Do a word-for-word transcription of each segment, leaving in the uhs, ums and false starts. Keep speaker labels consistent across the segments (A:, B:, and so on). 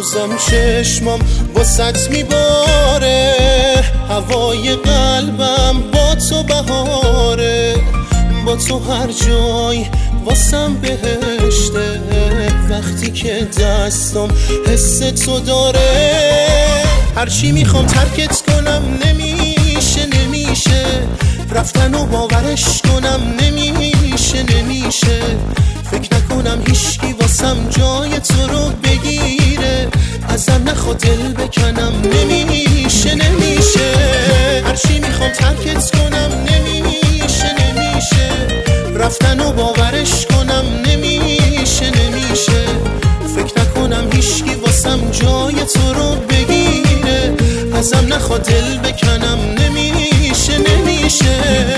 A: هنوزم چشمام واسط میباره، هوای قلبم با تو بهاره، با تو هر جای واسم بهشته، وقتی که دستم حس تو داره. هرچی میخوام ترکت کنم نمیشه نمیشه، رفتن و باورش کنم نمیشه نمیشه، فکر نکنم هیچکی واسم جای تو رو بگیره، ازم نخوا دل بکنم نمیشه نمیشه. هرچی میخوام ترکت کنم نمیشه نمیشه، رفتن و باورش کنم نمیشه نمیشه، فکر نکنم هیچکی واسم جای تو رو بگیره، ازم نخوا دل بکنم نمیشه نمیشه.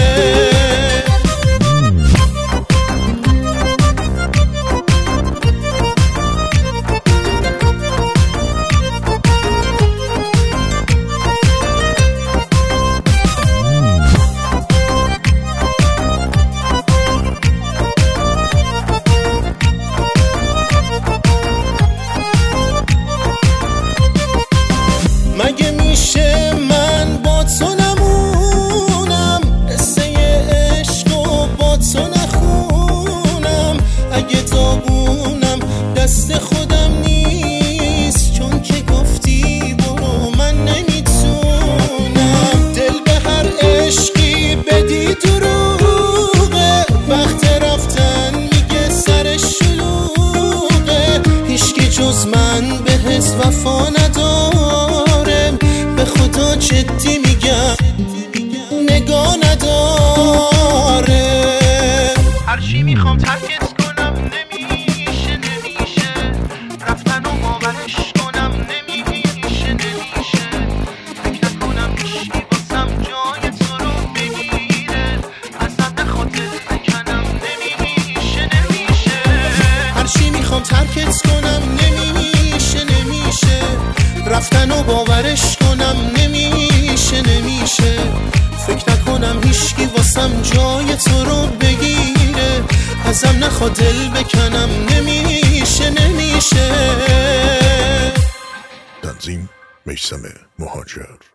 A: مگه میشه من با تو نمونم، قصه عشق و با تو نخونم، اگه داغونم دست خودم نیست، چون که گفتی برو من نمیتونم، دل به هر عشقی بدی دروغه، وقت رفتن میگه سر شلوغه، هیچکی جز من بهت وفا نداره، به خدا جدی میگم نگاه نداره. هرچی میخوام ترکت کنم نمیشه نمیشه، رفتن و باورش کنم نمیشه نمیشه، فکر نکنم هیچکی واسم جای تو رو بگیره، ازم نخواد دل بکنم نمیشه نمیشه. هرچی میخوام ترکت کنم نمیشه نمیشه، رفتن و باورش کنم نمیشه نمیشه، فکر نکنم هیچکی واسم جای تو رو بگیره، ازم نخوا دل بکنم نمیشه نمیشه.
B: تنظیم میثم مهاجر.